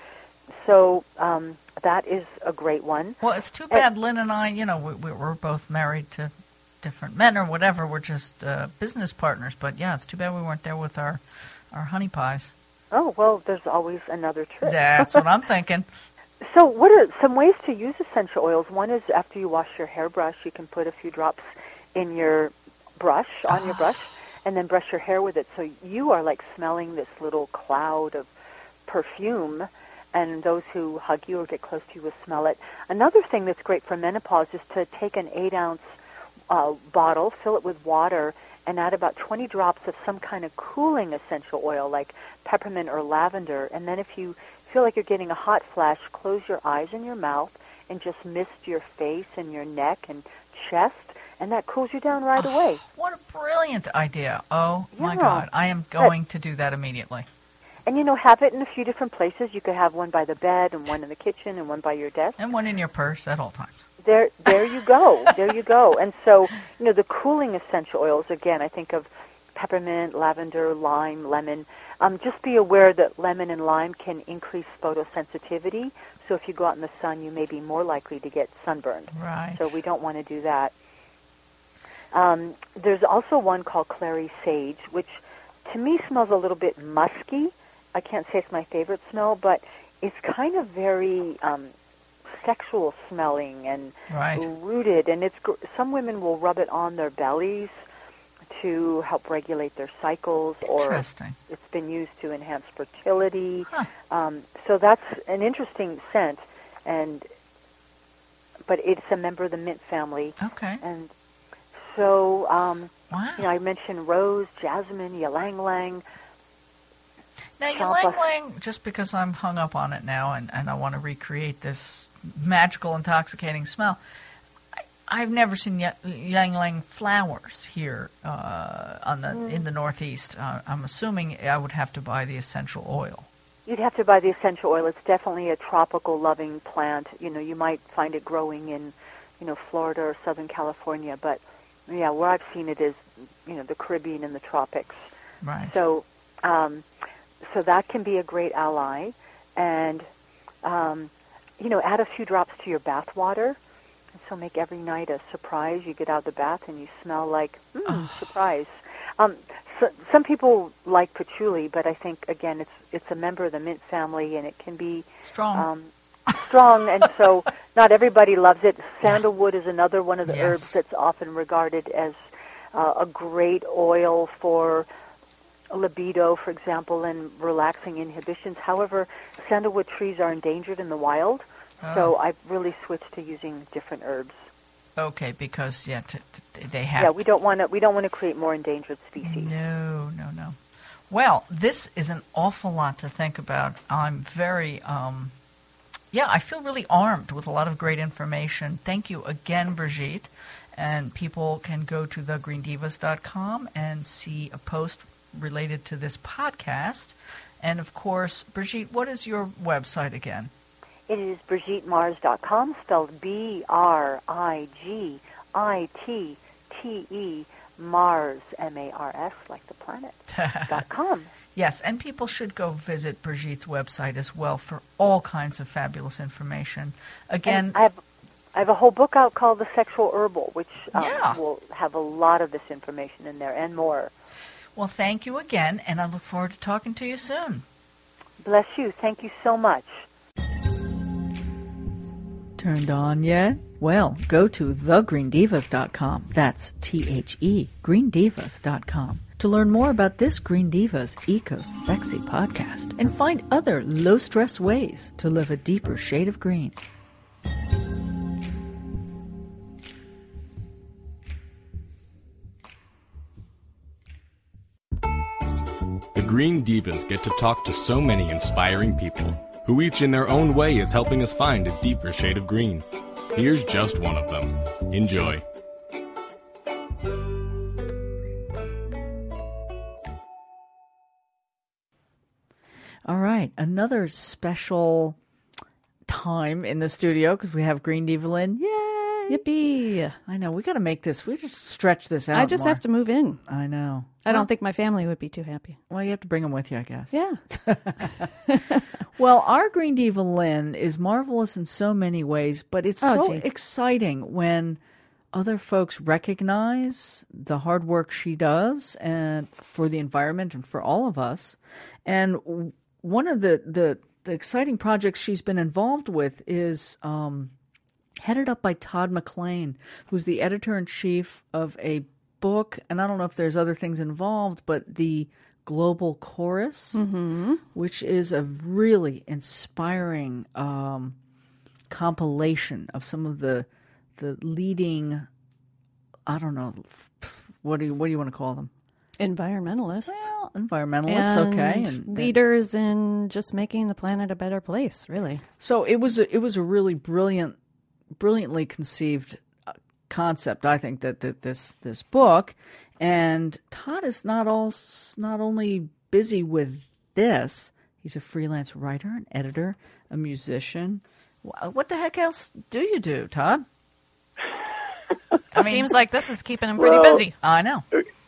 So um, that is a great one. Well, it's too bad Lynn and I, you know, we, we we're both married to different men or whatever. We're just uh, business partners. But, yeah, it's too bad we weren't there with our, our honey pies. Oh, well, there's always another trip. That's what I'm thinking. So what are some ways to use essential oils? One is after you wash your hairbrush, you can put a few drops in your brush, on your brush, and then brush your hair with it. So you are like smelling this little cloud of perfume. and those who hug you or get close to you will smell it. Another thing that's great for menopause is to take an eight-ounce uh, bottle, fill it with water, and add about twenty drops of some kind of cooling essential oil like peppermint or lavender. And then if you feel like you're getting a hot flash, close your eyes and your mouth and just mist your face and your neck and chest, and that cools you down right Oh, away. what a brilliant idea. Oh, my Yeah. God. I am going to do that immediately. And, you know, have it in a few different places. You could have one by the bed and one in the kitchen and one by your desk. And one in your purse at all times. There, there you go. There you go. And so, you know, the cooling essential oils, again, I think of peppermint, lavender, lime, lemon. Um, just be aware that lemon and lime can increase photosensitivity. So if you go out in the sun, you may be more likely to get sunburned. Right. So we don't want to do that. Um, there's also one called Clary Sage, which to me smells a little bit musky. I can't say it's my favorite smell, but it's kind of very um, sexual smelling and Right. rooted. And it's gr- some women will rub it on their bellies to help regulate their cycles, or Interesting. it's been used to enhance fertility. Huh. Um, so that's an interesting scent, and but it's a member of the mint family. Okay. And so, um, Wow. you know, I mentioned rose, jasmine, ylang ylang. Now, Champa- ylang ylang, just because I'm hung up on it now and, and I want to recreate this magical, intoxicating smell, I, I've never seen y- ylang ylang flowers here uh, on the Mm. in the Northeast. Uh, I'm assuming I would have to buy the essential oil. You'd have to buy the essential oil. It's definitely a tropical loving plant. You know, you might find it growing in, you know, Florida or Southern California, but yeah, where I've seen it is, you know, the Caribbean and the tropics. Right. So, um, so that can be a great ally, and um, you know, add a few drops to your bath water, and so make every night a surprise. You get out of the bath and you smell like mm, Oh. surprise. Um, so, some people like patchouli, but I think again, it's it's a member of the mint family, and it can be Strong. um, strong, and so not everybody loves it. Sandalwood is another one of the Yes. herbs that's often regarded as uh, a great oil for libido, for example, and relaxing inhibitions. However, sandalwood trees are endangered in the wild, so Oh. I've really switched to using different herbs. Okay, because yeah, t- t- they have. Yeah, we don't want to we don't want to create more endangered species. No, no, no. Well, this is an awful lot to think about. I'm very, um, yeah, I feel really armed with a lot of great information. Thank you again, Brigitte. And people can go to the green divas dot com and see a post related to this podcast. And of course, Brigitte, what is your website again? It is Brigitte Mars dot com, spelled B R I G I T T E, Mars, M A R S, like the planet, dot com. Yes, and people should go visit Brigitte's website as well for all kinds of fabulous information. Again, And I have, I have a whole book out called The Sexual Herbal, which um, Yeah. will have a lot of this information in there and more. well, thank you again, and I look forward to talking to you soon. Bless you. Thank you so much. Turned on yet? Well, go to the green divas dot com. That's T H E, green divas dot com. To learn more about this Green Divas Eco Sexy podcast and find other low-stress ways to live a deeper shade of green. The Green Divas get to talk to so many inspiring people, who each in their own way is helping us find a deeper shade of green. Here's just one of them. Enjoy. All right, another special time in the studio because we have Green Diva Lynn. Yay! Yippee! I know, we got to make this, we just stretch this out I just more. have to move in. I know. I Well, don't think my family would be too happy. Well, you have to bring them with you, I guess. Yeah. Well, our Green Diva Lynn is marvelous in so many ways, but it's Oh, so gee. exciting when other folks recognize the hard work she does and for the environment and for all of us. And w- one of the, the, the exciting projects she's been involved with is um, headed up by Todd McLean, who's the editor-in-chief of a book, and I don't know if there's other things involved, but the Global Chorus, Mm-hmm. which is a really inspiring um, compilation of some of the the leading, I don't know, what do you, what do you want to call them? Environmentalists. Well, environmentalists, and okay, and leaders in just making the planet a better place, really. So it was a, it was a really brilliant, brilliantly conceived uh, concept. I think that, that this this book, and Todd is not all not only busy with this. He's a freelance writer, an editor, a musician. What the heck else do you do, Todd? I mean, seems like this is keeping him pretty well, busy. I know.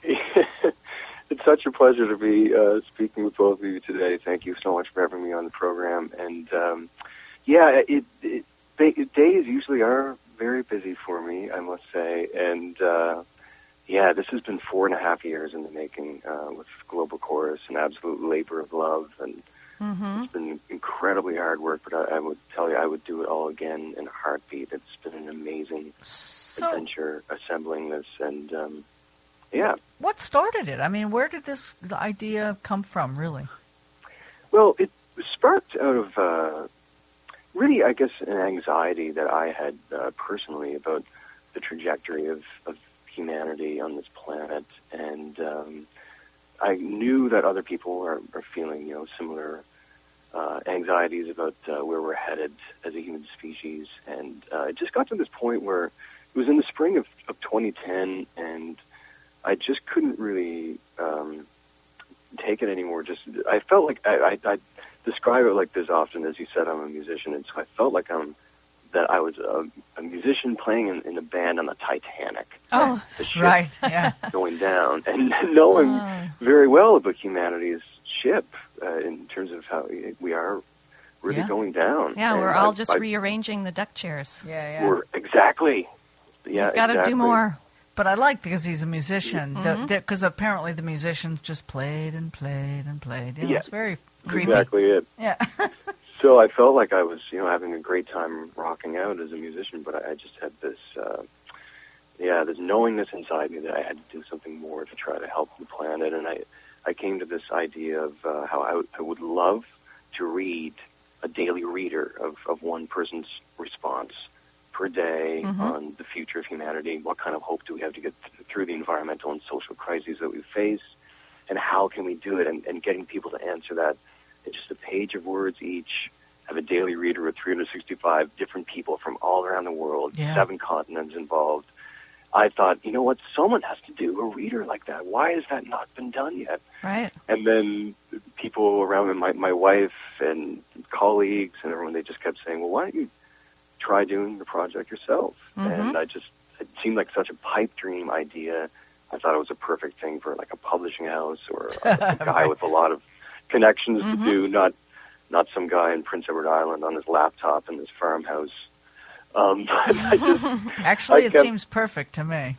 It's such a pleasure to be uh, speaking with both of you today. Thank you so much for having me on the program. And um, yeah, it, it, it days usually are very busy for me, I must say. And uh, yeah, this has been four and a half years in the making uh, with Global Chorus, an absolute labor of love. And Mm-hmm. it's been incredibly hard work, but I, I would tell you I would do it all again in a heartbeat. It's been an amazing So, adventure assembling this. And um, yeah. what started it? I mean, where did this the idea come from, really? Well, it was sparked out of uh, really, I guess, an anxiety that I had uh, personally about the trajectory of, of humanity on this planet, and um, I knew that other people are, are feeling, you know, similar uh, anxieties about uh, where we're headed as a human species, and uh, it just got to this point where it was in the spring of, of twenty ten, and I just couldn't really um, take it anymore. Just I felt like I, I, I describe it like this often. As you said, I'm a musician, and so I felt like I'm that I was a, a musician playing in, in a band on the Titanic. Oh, the ship right, yeah. going down, and knowing Oh. very well about humanity's ship uh, in terms of how we are really Yeah. going down. Yeah, And we're all I- just I- rearranging the deck chairs. Yeah, yeah. We're exactly. Yeah, We've got to exactly. do more. But I like because he's a musician. Mm-hmm. Because apparently the musicians just played and played and played. You know, Yeah. It's very creepy. Exactly it. Yeah. So I felt like I was, you know, having a great time rocking out as a musician, but I, I just had this, uh, yeah, this knowingness inside me that I had to do something more to try to help the planet. And I, I came to this idea of uh, how I, w- I would love to read a daily reader of, of one person's response per day Mhm. on the future of humanity. What kind of hope do we have to get th- through the environmental and social crises that we face? And how can we do it? And, and getting people to answer that in just a page of words each, have a daily reader with three hundred sixty-five different people from all around the world, Yeah. seven continents involved. I thought, you know what, someone has to do a reader like that. Why has that not been done yet? Right. And then people around me, my, my wife and colleagues and everyone, they just kept saying, well, why don't you try doing the project yourself? Mhm. And I just, it seemed like such a pipe dream idea. I thought it was a perfect thing for like a publishing house or a, a guy with a lot of connections Mhm. to do, not not some guy in Prince Edward Island on his laptop in his farmhouse. Um, but I just, Actually, I it kept- seems perfect to me.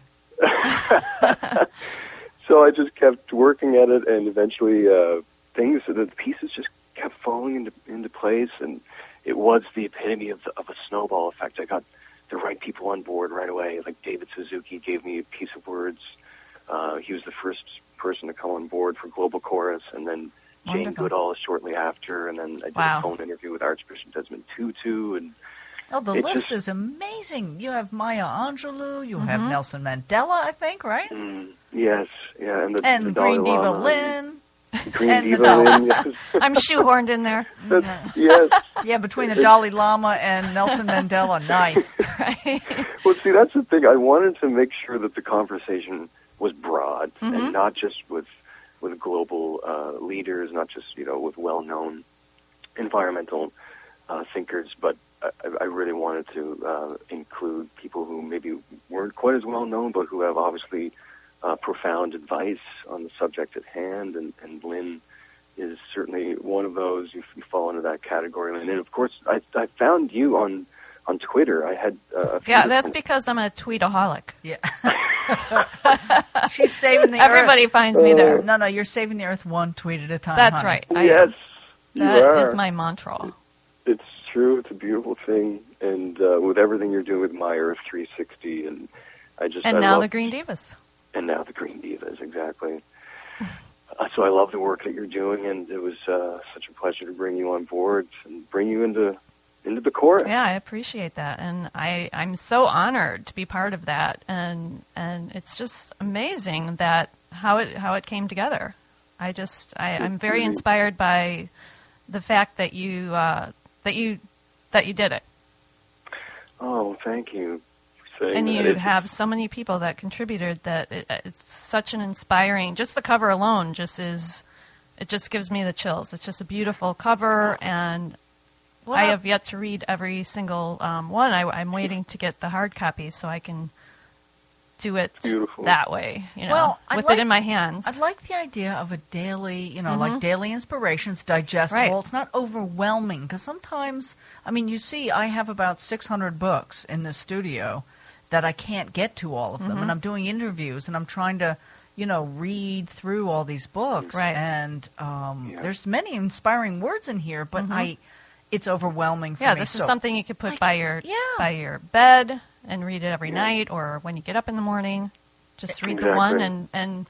So I just kept working at it, and eventually uh, things, the pieces just kept falling into into place, and it was the epitome of, the, of a snowball effect. I got the right people on board right away. Like David Suzuki gave me a piece of words. Uh, he was the first person to come on board for Global Chorus, and then Jane Wonderful. Goodall shortly after, and then I did Wow. a phone interview with Archbishop Desmond Tutu, and Oh, the It list just- is amazing. You have Maya Angelou. You have Mhm. Nelson Mandela, I think, right? mm, yes, yeah, and the, And the Dalai Green Diva Lama, Lynn. Green and the Diva Dalai- Lynn, yes. I'm shoehorned in there. That's- yes. Yeah, between the Dalai Lama and Nelson Mandela. Nice. Right. Well, see, that's the thing. I wanted to make sure that the conversation was broad Mhm. and not just with with global uh, leaders, not just you know with well-known environmental uh, thinkers, but I, I really wanted to uh, include people who maybe weren't quite as well known, but who have obviously uh, profound advice on the subject at hand. And, and Lynn is certainly one of those. You, you fall into that category. And then, of course, I, I found you on on Twitter. I had uh, a few Yeah, that's different- because I'm a tweetaholic. Yeah. She's saving the Everybody earth. finds me there. No, no, you're saving the earth one tweet at a time. That's honey. right. I yes, am. you That are. is my mantra. It's true. It's a beautiful thing, and uh, with everything you're doing with My Earth three sixty, and I just And I now love, the Green Divas. and now the Green Divas, exactly. so I love the work that you're doing, and it was uh, such a pleasure to bring you on board and bring you into into the chorus. Yeah, I appreciate that, and I I'm so honored to be part of that, and and it's just amazing that how it how it came together. I just I, I'm very inspired by the fact that you uh, that you that you did it. Oh, thank you. for saying And that. you It's- have so many people that contributed that it, it's such an inspiring. Just the cover alone just is. It just gives me the chills. It's just a beautiful cover, and Well, I now- have yet to read every single um, one. I, I'm waiting to get the hard copy so I can do it Beautiful. that way. You know, Well, I'd with like- it in my hands. I like the idea of a daily, you know, Mhm. like daily inspirations, digestible. Right. It's not overwhelming because sometimes, I mean, you see, I have about six hundred books in the studio that I can't get to all of them, Mhm. and I'm doing interviews and I'm trying to, you know, read through all these books, Right. and um, there's many inspiring words in here, but I, it's overwhelming for yeah, me. this is So- something you could put by your yeah. by your bed and read it every night, or when you get up in the morning. Just read the one Exactly. and and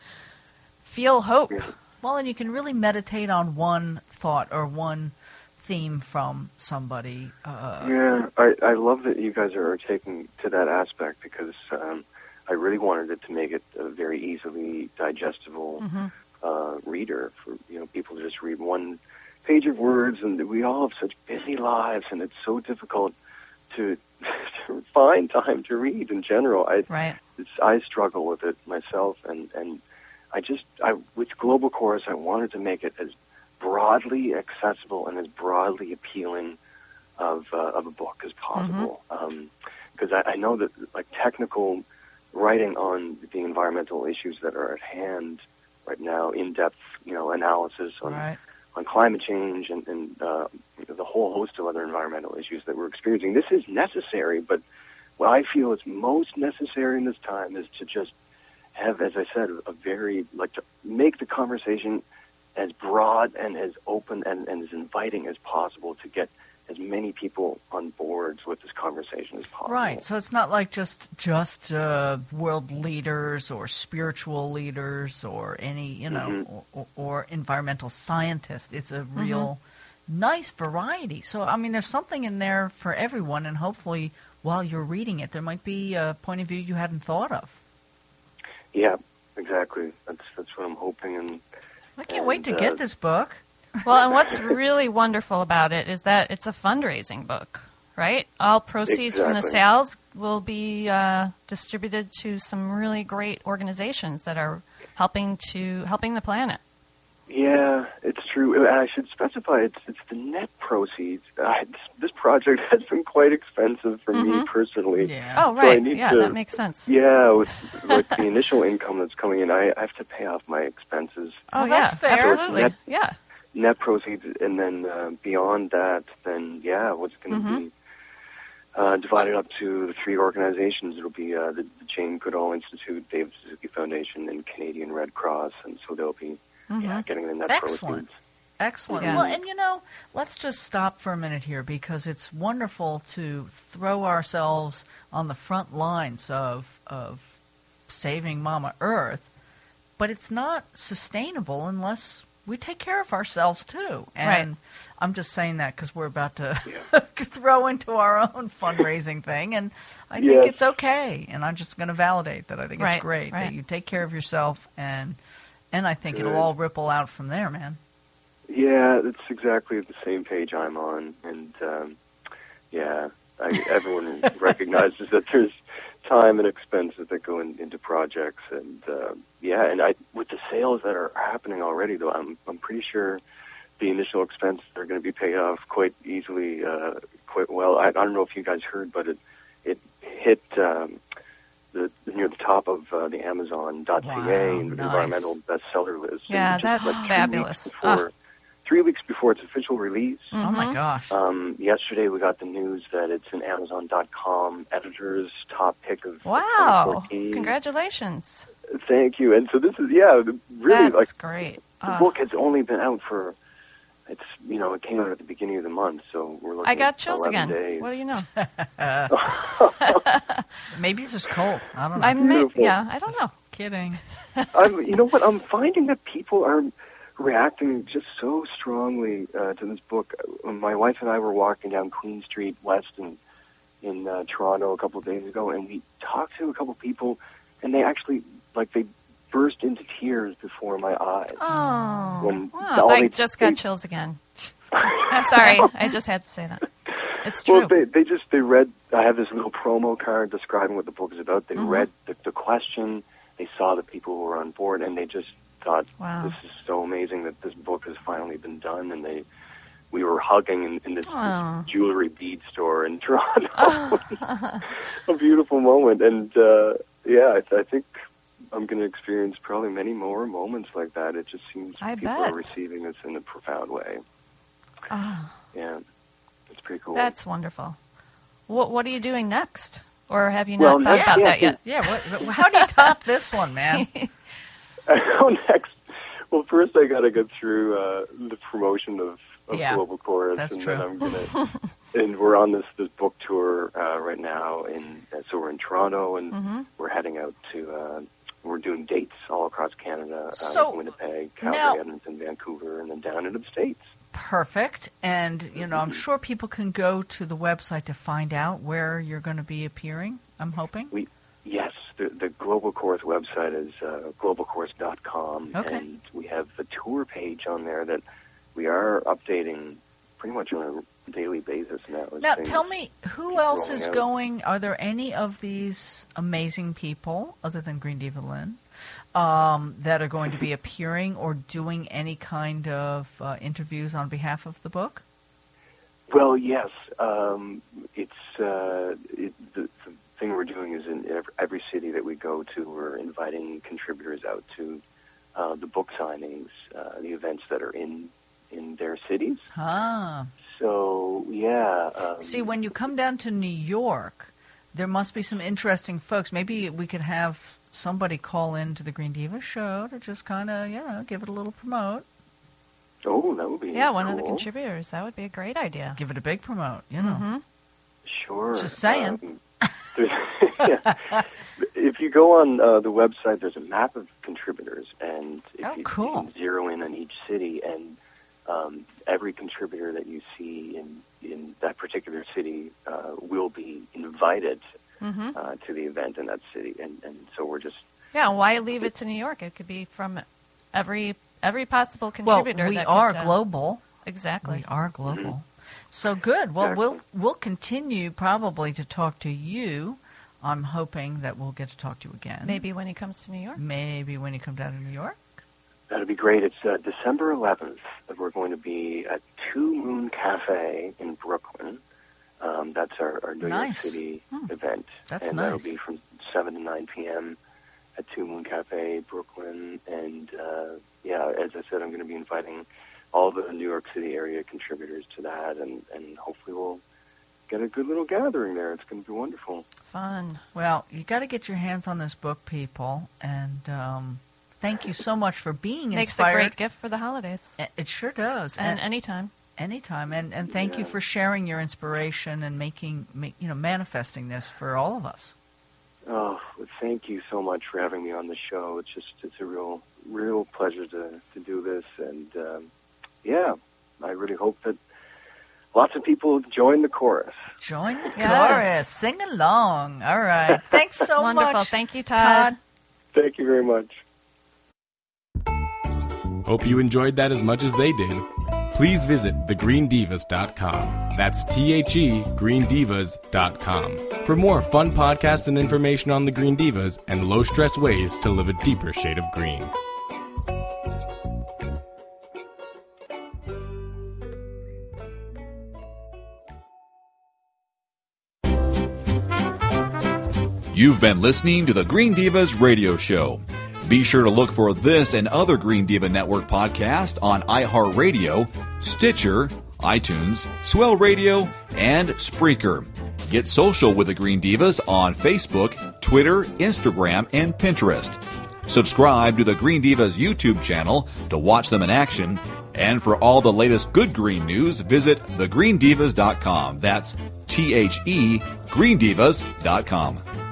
feel hope. Well, and you can really meditate on one thought or one theme from somebody. Uh, Yeah, I, I love that you guys are taking to that aspect because um, I really wanted it to make it a very easily digestible Mhm. uh, reader for you know people to just read one page of words, and we all have such busy lives, and it's so difficult to, to find time to read in general. I Right. it's, I struggle with it myself, and and I just I with Global Chorus I wanted to make it as broadly accessible and as broadly appealing of uh, of a book as possible, because I, I know that like technical writing on the environmental issues that are at hand right now, in-depth you know analysis on Right. on climate change and, and uh, the whole host of other environmental issues that we're experiencing. This is necessary, but what I feel is most necessary in this time is to just have, as I said, a very, like to make the conversation as broad and as open and, and as inviting as possible to get as many people on board with this conversation as possible. Right. So it's not like just just uh, world leaders or spiritual leaders or any, you know, Mhm. or, or environmental scientists. It's a real nice variety. So, I mean, there's something in there for everyone, and hopefully while you're reading it, there might be a point of view you hadn't thought of. Yeah, exactly. That's that's what I'm hoping. And I can't wait to and, get uh, this book. Well, and what's really wonderful about it is that it's a fundraising book, right? All proceeds from the Exactly. sales will be uh, distributed to some really great organizations that are helping to helping the planet. Yeah, it's true. And I should specify it's it's the net proceeds. Uh, this, this project has been quite expensive for me Mhm. personally. Yeah. Oh, So I right. need Yeah, to- that makes sense. Yeah, with like the initial income that's coming in, I, I have to pay off my expenses. Oh, Well, yeah, that's fair. absolutely. Net- Yeah. Net proceeds, and then uh, beyond that, then yeah, what's going to Mhm. be uh, divided up to the three organizations. It'll be uh, the, the Jane Goodall Institute, David Suzuki Foundation, and Canadian Red Cross, and so they'll be Mhm. yeah getting the net Excellent. proceeds. Excellent. Yeah. Well, and you know, let's just stop for a minute here because it's wonderful to throw ourselves on the front lines of of saving Mama Earth, but it's not sustainable unless we take care of ourselves too. And Right. I'm just saying that because we're about to throw into our own fundraising thing, and I think Yes. it's okay. And I'm just going to validate that. I think Right, it's great right. that you take care of yourself, and and I think it'll Good. all ripple out from there, man. Yeah, that's exactly the same page I'm on, and um, yeah, I, everyone recognizes that there's time and expenses that go in, into projects, and uh, yeah, and I with the sales that are happening already, though, I'm I'm pretty sure the initial expenses are going to be paid off quite easily, uh, quite well. I, I don't know if you guys heard, but it it hit. Um, the near the top of uh, the Amazon dot C A Wow, and nice. environmental bestseller list. Yeah, And just, that's like, three fabulous. Weeks before, Three weeks before its official release. Oh my Mhm. gosh. Um, yesterday we got the news that it's an Amazon dot com editor's top pick of Wow. twenty fourteen. Congratulations. Thank you. And so this is, yeah, the- really, That's like, great. the Uh, book has only been out for, it's, you know, it came out at the beginning of the month, so we're looking I got at chills eleven again. days. What do you know? Maybe it's just cold. I don't know. I may, Beautiful. yeah, I don't know. kidding. I'm, you know what? I'm finding that people are reacting just so strongly uh, to this book. My wife and I were walking down Queen Street West in, in uh, Toronto a couple of days ago, and we talked to a couple of people, and they actually, like, they burst into tears before my eyes. Oh, when wow. I they, just got they, chills again. I'm sorry, I just had to say that. It's true. Well, they, they just, they read, I have this little promo card describing what the book is about. They mm-hmm. read the, the question, they saw the people who were on board, and they just thought, wow. this is so amazing that this book has finally been done, and they, we were hugging in, in this, this jewelry bead store in Toronto. Oh. A beautiful moment, and uh, yeah, I, I think I'm going to experience probably many more moments like that. It just seems I people bet. are receiving this in a profound way. Oh. Yeah, it's pretty cool. That's wonderful. What What are you doing next? Or have you not well, thought next, about yeah, that yet? Yeah, what, how do you top this one, man? I know next. Well, first I got to get through uh, the promotion of, of yeah, Global Chorus, that's and true. then I'm gonna. And we're on this this book tour uh, right now, and uh, so we're in Toronto, and mm-hmm. we're heading out to. Uh, we're doing dates all across Canada, uh, so, Winnipeg, Calgary, now, Edmonton, Vancouver, and then down into the States. Perfect. And, you know, I'm sure people can go to the website to find out where you're going to be appearing, I'm hoping. We Yes, the, the Global Chorus website is uh, global chorus dot com, okay. and we have the tour page on there that we are updating pretty much on a daily basis now. Now, tell me, who else is out. going? Are there any of these amazing people, other than Green Diva Lynn, um, that are going to be appearing or doing any kind of uh, interviews on behalf of the book? Well, yes. Um, it's uh, it, the, the thing we're doing is in every, every city that we go to, we're inviting contributors out to uh, the book signings, uh, the events that are in in their cities. Ah. So, yeah. Um, See, when you come down to New York, there must be some interesting folks. Maybe we could have somebody call in to the Green Diva show to just kind of, you know, give it a little promote. Oh, that would be Yeah, one cool. of the contributors. That would be a great idea. Give it a big promote, you know. Mm-hmm. Sure. Just saying. Um, yeah. If you go on uh, the website, there's a map of contributors, and if oh, you, cool. you can zero in on each city, and um, every contributor that you see in, in that particular city uh, will be invited mm-hmm. uh, to the event in that city, and, and so we're just... Yeah, why leave it to New York? It could be from every every possible contributor. Well, we that are could, uh, global. Exactly. We are global. Mm-hmm. So good. Well, exactly. we'll we'll continue probably to talk to you. I'm hoping that we'll get to talk to you again. Maybe when he comes to New York. Maybe when you come down to New York. That'd be great. It's uh, December eleventh. We're going to be at Two Moon Cafe in Brooklyn. Um, that's our, our New nice. York City hmm. event. That's and nice. that'll be from seven to nine p.m. at Two Moon Cafe, Brooklyn. And, uh, yeah, as I said, I'm going to be inviting all the New York City area contributors to that, and, and hopefully we'll get a good little gathering there. It's going to be wonderful. Fun. Well, you got to get your hands on this book, people, and um, thank you so much for being Makes inspired. Makes a great gift for the holidays. It sure does. And, and anytime. Anytime, and and thank yeah. you for sharing your inspiration and making, make, you know, manifesting this for all of us. Oh, well, thank you so much for having me on the show. It's just it's a real real pleasure to to do this, and um, yeah, I really hope that lots of people join the chorus. Join the yes. chorus, sing along. All right, thanks so Wonderful. much. Thank you, Todd. Todd. Thank you very much. Hope you enjoyed that as much as they did. Please visit the green divas dot com. That's T H E green divas dot com for more fun podcasts and information on the Green Divas and low-stress ways to live a deeper shade of green. You've been listening to the Green Divas Radio Show. Be sure to look for this and other Green Diva Network podcasts on iHeartRadio, Stitcher, iTunes, Swell Radio, and Spreaker. Get social with the Green Divas on Facebook, Twitter, Instagram, and Pinterest. Subscribe to the Green Divas YouTube channel to watch them in action. And for all the latest good green news, visit the green divas dot com. That's T H E green divas dot com.